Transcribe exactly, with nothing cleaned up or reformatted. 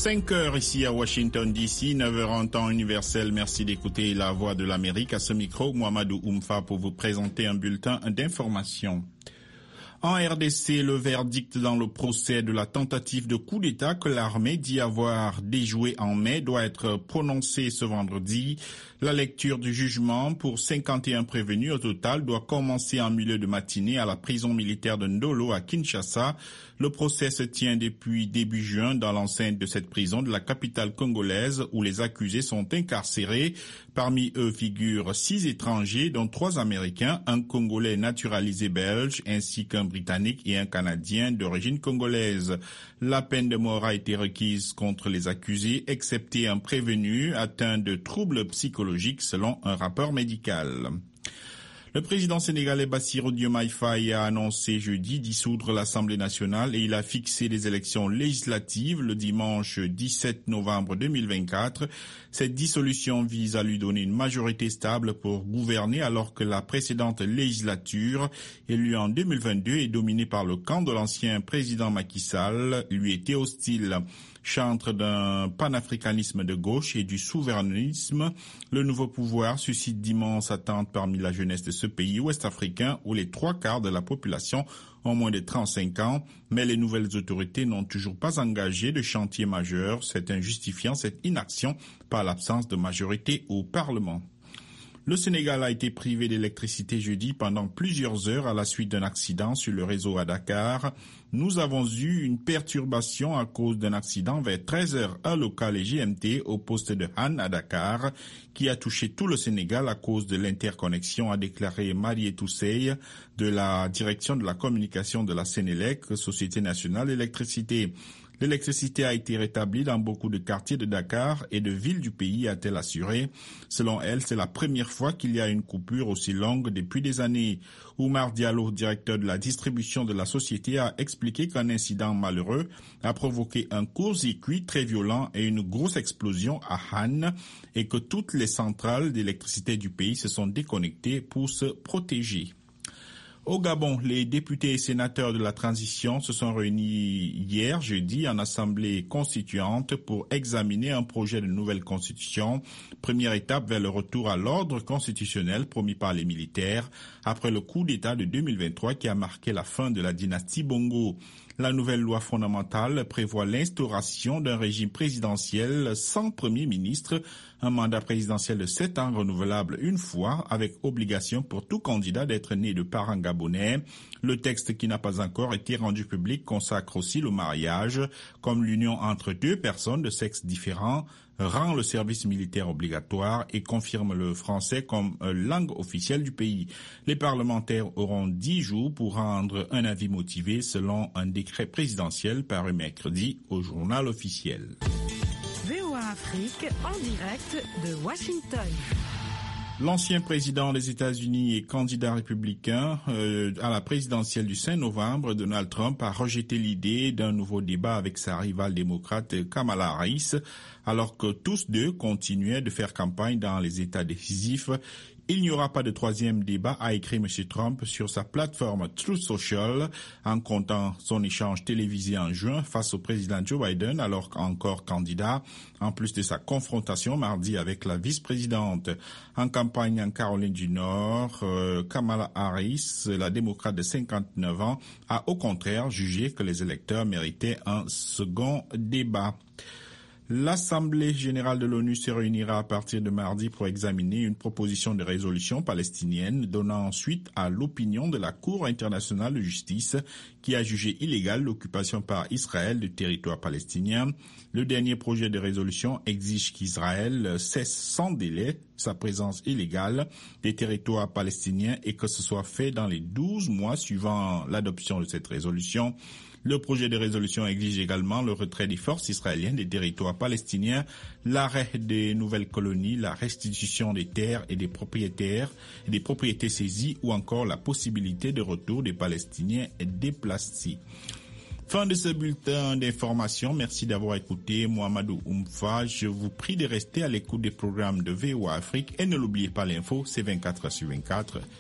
cinq heures ici à Washington D C, neuf heures en temps universel. Merci d'écouter La Voix de l'Amérique. À ce micro, Mohamedou Oumfa pour vous présenter un bulletin d'information. En R D C, le verdict dans le procès de la tentative de coup d'État que l'armée dit avoir déjoué en mai doit être prononcé ce vendredi. La lecture du jugement pour cinquante et un prévenus au total doit commencer en milieu de matinée à la prison militaire de Ndolo à Kinshasa. Le procès se tient depuis début juin dans l'enceinte de cette prison de la capitale congolaise où les accusés sont incarcérés. Parmi eux figurent six étrangers, dont trois Américains, un Congolais naturalisé belge ainsi qu'un Britannique et un Canadien d'origine congolaise. La peine de mort a été requise contre les accusés, excepté un prévenu atteint de troubles psychologiques selon un rapport médical. Le président sénégalais Bassirou Diomaye Faye a annoncé jeudi dissoudre l'Assemblée nationale et il a fixé les élections législatives le dimanche dix-sept novembre deux mille vingt-quatre. Cette dissolution vise à lui donner une majorité stable pour gouverner alors que la précédente législature, élue en deux mille vingt-deux et dominée par le camp de l'ancien président Macky Sall, lui était hostile. Chantre d'un panafricanisme de gauche et du souverainisme, le nouveau pouvoir suscite d'immenses attentes parmi la jeunesse de ce pays ouest-africain où les trois quarts de la population ont moins de trente-cinq ans, mais les nouvelles autorités n'ont toujours pas engagé de chantier majeur, c'est injustifiant cette inaction par l'absence de majorité au Parlement. Le Sénégal a été privé d'électricité jeudi pendant plusieurs heures à la suite d'un accident sur le réseau à Dakar. Nous avons eu une perturbation à cause d'un accident vers treize heures heure locale et G M T au poste de Han à Dakar qui a touché tout le Sénégal à cause de l'interconnexion, a déclaré Marie Toussey de la direction de la communication de la Sénélec, Société nationale d'électricité. L'électricité a été rétablie dans beaucoup de quartiers de Dakar et de villes du pays, a-t-elle assuré. Selon elle, c'est la première fois qu'il y a une coupure aussi longue depuis des années. Oumar Diallo, directeur de la distribution de la société, a expliqué qu'un incident malheureux a provoqué un court-circuit très violent et une grosse explosion à Han et que toutes les centrales d'électricité du pays se sont déconnectées pour se protéger. Au Gabon, les députés et sénateurs de la transition se sont réunis hier, jeudi, en assemblée constituante pour examiner un projet de nouvelle constitution, première étape vers le retour à l'ordre constitutionnel promis par les militaires après le coup d'État de deux mille vingt-trois qui a marqué la fin de la dynastie Bongo. La nouvelle loi fondamentale prévoit l'instauration d'un régime présidentiel sans premier ministre, un mandat présidentiel de sept ans renouvelable une fois, avec obligation pour tout candidat d'être né de parents gabonais. Le texte qui n'a pas encore été rendu public consacre aussi le mariage comme l'union entre deux personnes de sexes différents, rend le service militaire obligatoire et confirme le français comme langue officielle du pays. Les parlementaires auront dix jours pour rendre un avis motivé selon un décret présidentiel paru mercredi au journal officiel. V O A Afrique en direct de Washington. L'ancien président des États-Unis et candidat républicain euh, à la présidentielle du cinq novembre, Donald Trump a rejeté l'idée d'un nouveau débat avec sa rivale démocrate Kamala Harris, alors que tous deux continuaient de faire campagne dans les États décisifs. Il n'y aura pas de troisième débat, a écrit M. Trump sur sa plateforme Truth Social, en comptant son échange télévisé en juin face au président Joe Biden, alors qu'encore candidat, en plus de sa confrontation mardi avec la vice-présidente. En campagne en Caroline du Nord, euh, Kamala Harris, la démocrate de cinquante-neuf ans, a au contraire jugé que les électeurs méritaient un second débat. L'Assemblée générale de l'ONU se réunira à partir de mardi pour examiner une proposition de résolution palestinienne donnant suite à l'opinion de la Cour internationale de justice qui a jugé illégale l'occupation par Israël du territoire palestinien. Le dernier projet de résolution exige qu'Israël cesse sans délai sa présence illégale des territoires palestiniens et que ce soit fait dans les douze mois suivant l'adoption de cette résolution. Le projet de résolution exige également le retrait des forces israéliennes des territoires palestiniens, l'arrêt des nouvelles colonies, la restitution des terres et des propriétaires, et des propriétés saisies ou encore la possibilité de retour des Palestiniens déplacés. Fin de ce bulletin d'information. Merci d'avoir écouté Mohamedou Oumfa. Je vous prie de rester à l'écoute des programmes de V O A Afrique et ne l'oubliez pas, l'info, c'est vingt-quatre heures sur vingt-quatre.